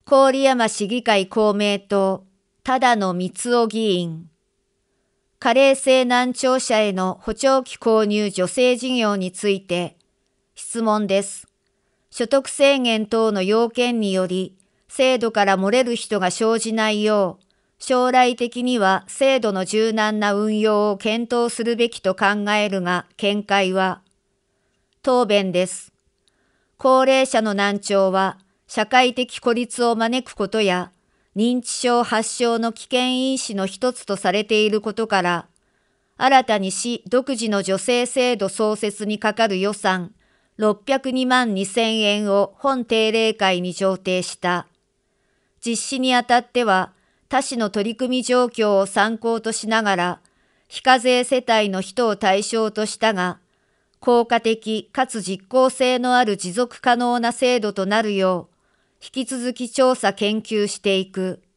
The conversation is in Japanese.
郡山市議会公明党、只野光雄議員。加齢性難聴者への補聴器購入助成事業について、質問です。所得制限等の要件により、制度から漏れる人が生じないよう、将来的には制度の柔軟な運用を検討するべきと考えるが、見解は。答弁です。高齢者の難聴は、社会的孤立を招くことや、認知症発症の危険因子の一つとされていることから、新たに市独自の助成制度創設にかかる予算602万2000円を本定例会に上呈した。実施にあたっては、他市の取り組み状況を参考としながら、非課税世帯の人を対象としたが、効果的かつ実効性のある持続可能な制度となるよう、引き続き調査研究していく。